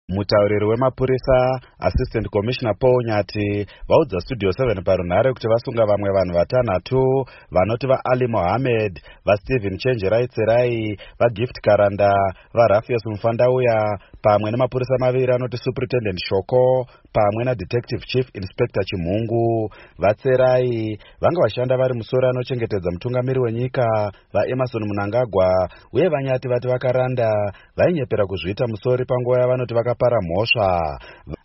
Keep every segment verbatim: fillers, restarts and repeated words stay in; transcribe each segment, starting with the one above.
Mutauriri wemapurisa Assistant Commissioner Paul Nyati vaudza Studio seven parunhare kuti vasunga vamwe vanhu vatanhatu vanoti vaAli Mohammed, vaStephen Chenjerai, vaGift Karanda, vaRafius Mufandauya pamwe nemapurisa maviri anoti Superintendent Shoko pamwe naDetective Chief Inspector Chimhungu. VaTserai vanga vashanda vari musoro anochengetedza mutungamiri wenyika vaEmerson Mnangagwa uye vaNyati vati vakaranda vainyepera kuzviita musori panguva yavanoti vakapara mhosva.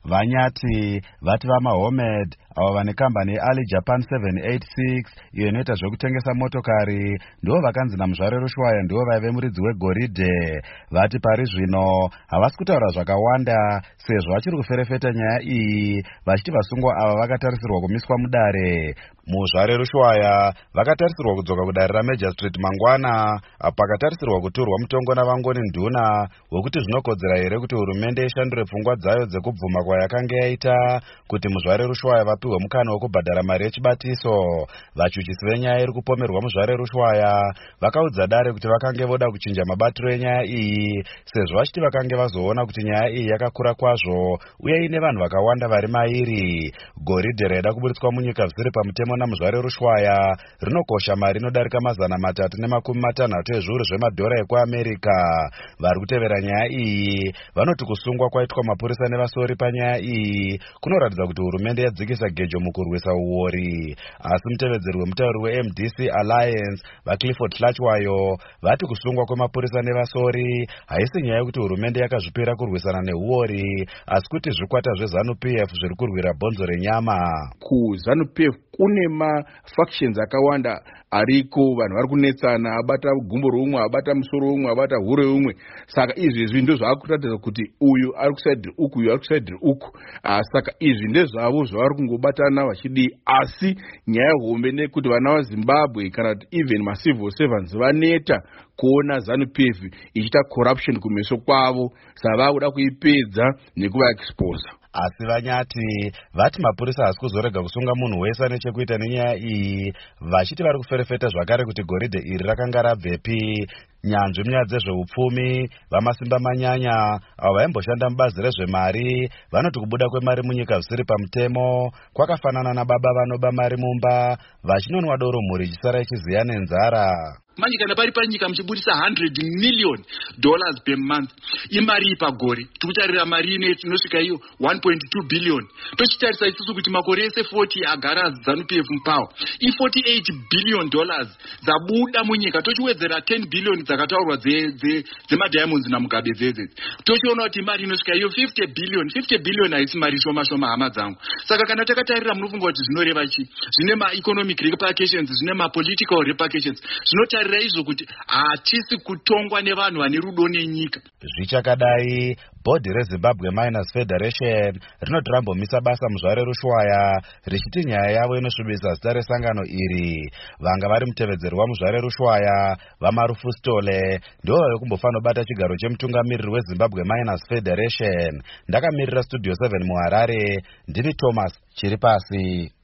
VaNyati vati vaMohammed avo vane kambani yeAli Japan seven eight six iyo inoita zvekutengesa motokari ndivo vakanzi naMuzvare Rushwaya ndivo vaive muridzi wegoridhe. Vati pari zvino havasi kutaura zvakawanda sezvo vachiri kuferefeta nyaya iyi vachiti vasungwa ava vakatarisirwa kumiswa mudare. Muzvare Rushwaya vakatarisirwa kudzoka kudare raMajor Street mangwana apo pakatarisirwa kuturwa mutongo navangoni nduna wekuti zvinokodzera here kuti hurumende ishandure pfungwa dzayo dzekubvuma kwayakanga yaita kuti Muzvare Rushwaya vapiwe mukana wekubhadhara mari yechibatiso. Vachuchisi venyaya iri kupomerwa Muzvare Rushwaya vakaudza dare kuti vakange voda kuchinja mabatiro enyaya iyi sezvo vachiti vakange vazoona kuti nyaya iyi yakakura kwazvo uye ine vanhu vakawanda vari mairi. Goridhe raida kuburitswa munyika zvisiri pamutemo naMuzvare Rushwaya rinokosha mari inodarika mazana matatu nemakumi matanhatu ezviuru zvemadhora ekuAmerika. Vari kutevera nyaya iyi vanoti kusungwa kwaitwa mapurisa nevasori panyaya iyi kunoratidza kuti hurumende yadzikisa gejo mukurwisa uori. Asi mutevedzeri wemutauri weM D C Alliance vaClifford Hlachwayo vati kusungwa kwemapurisa nevasori haisi nyaya yekuti hurumende yakazvipira kurwisana neuori asi kuti zvikwata zveZanu P F zviri kurwira bhonzo renyama. KuZanu P F kune mafactions akawanda ariko, vanhu vari kunetsana, abata gumbo roumwe, abata musoro umwe, abata hure umwe. Saka izvi ndo zvaakuratidza kuti uyu ari kusaidhiri uku, uyu ari kusaidhiri uku. Saka izvi ndezvavo zvavari kungobatana vachidi, asi nyaya hombe nekuti vana vaZimbabwe kana kuti even macivil servants vaneta kuona Zanu P F ichita corruption kumeso kwavo, saka vakuda kuipedza nekuva expose. Asi vaNyati vati mapurisa hasi kuzorega kusunga munhu wese ane chekuita nenyaya iyi, vachiti vari kuferefeta zvakare kuti goridhe iri rakanga rabvepi. Nyanzvi munyaya dzezveupfumi vamasimba manyanya avo vaimboshanda mubazi rezvemari vanoti kubuda kwemari munyika zvisiri pamutemo kwakafanana nababa vanoba mari mumba vachinonwa doro mhuri ichisara ichiziya nenzara. Manje kana pari panyika muchiburisa one hundred million dollars per month imari pagore, tikutarira mari ine inosvika iyo one point two billion. Tochitarisa isusu kuti makore ese forty agara Zanu P F mupawa i forty-eight billion dollars zabuda munyika, tochiwedzera ten billion dzakataurwa dzemadiamonds namugabe dzedze, tochiona kuti mari inosvika iyo fifty billion. fifty billion haisi mari shoma shoma hama dzangu. Saka kana takatarira munofunga kuti zvinoreva chi, zvine ma-economic repercussions, zvine ma-political repercussions, zvinota izvo kuti hatisi kutongwa nevanhu vane rudo nenyika. Zvichakadai bhodhi reZimbabwe Miners Federation rinoti rambomisa basa Muzvare Rushwaya richiti nyaya yavo inosvibisa zita resangano iri. Vanga vari mutevedzeri waMuzvare Rushwaya vaMarufu Stole ndivo vave kumbofanira bata chigaro chemutungamiriri weZimbabwe Miners Federation. Ndakamirira Studio seven muHarare, ndini Thomas Chiripasi.